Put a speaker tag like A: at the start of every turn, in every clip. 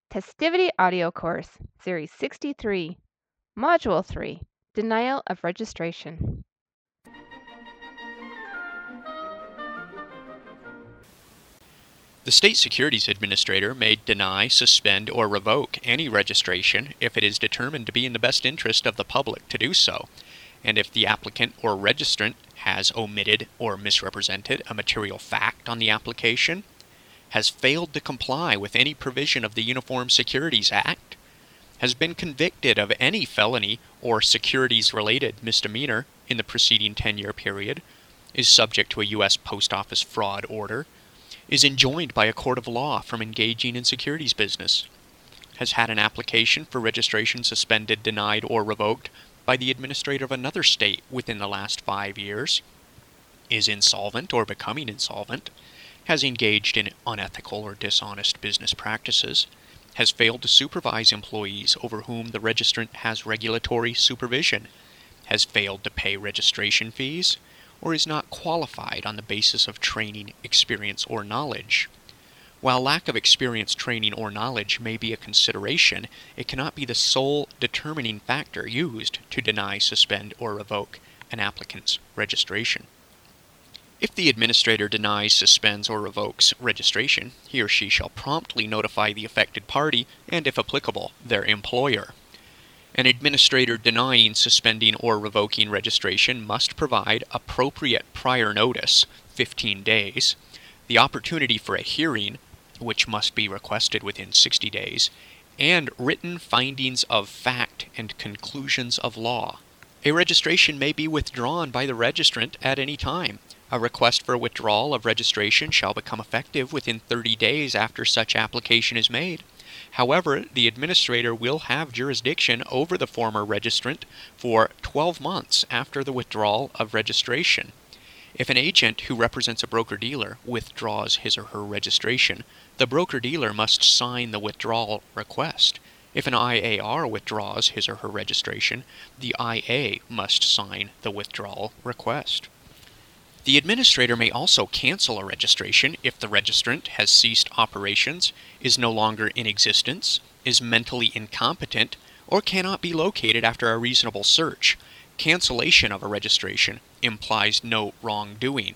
A: Testivity Audio Course, Series 63, Module 3, Denial of Registration.
B: The State Securities Administrator may deny, suspend, or revoke any registration if it is determined to be in the best interest of the public to do so, and if the applicant or registrant has omitted or misrepresented a material fact on the application, has failed to comply with any provision of the Uniform Securities Act, has been convicted of any felony or securities-related misdemeanor in the preceding 10-year period, is subject to a U.S. Post Office fraud order, is enjoined by a court of law from engaging in securities business, has had an application for registration suspended, denied, or revoked by the administrator of another state within the last 5 years, is insolvent or becoming insolvent, has engaged in unethical or dishonest business practices, has failed to supervise employees over whom the registrant has regulatory supervision, has failed to pay registration fees, or is not qualified on the basis of training, experience, or knowledge. While lack of experience, training, or knowledge may be a consideration, it cannot be the sole determining factor used to deny, suspend, or revoke an applicant's registration. If the administrator denies, suspends, or revokes registration, he or she shall promptly notify the affected party and, if applicable, their employer. An administrator denying, suspending, or revoking registration must provide appropriate prior notice, 15 days, the opportunity for a hearing, which must be requested within 60 days, and written findings of fact and conclusions of law. A registration may be withdrawn by the registrant at any time. A request for withdrawal of registration shall become effective within 30 days after such application is made. However, the administrator will have jurisdiction over the former registrant for 12 months after the withdrawal of registration. If an agent who represents a broker-dealer withdraws his or her registration, the broker-dealer must sign the withdrawal request. If an IAR withdraws his or her registration, the IA must sign the withdrawal request. The administrator may also cancel a registration if the registrant has ceased operations, is no longer in existence, is mentally incompetent, or cannot be located after a reasonable search. Cancellation of a registration implies no wrongdoing.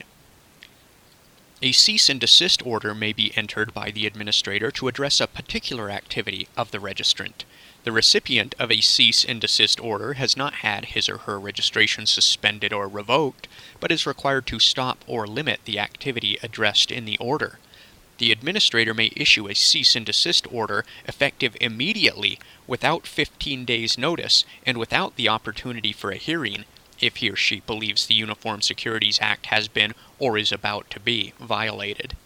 B: A cease and desist order may be entered by the administrator to address a particular activity of the registrant. The recipient of a cease and desist order has not had his or her registration suspended or revoked, but is required to stop or limit the activity addressed in the order. The administrator may issue a cease and desist order effective immediately without 15 days' notice and without the opportunity for a hearing if he or she believes the Uniform Securities Act has been or is about to be violated.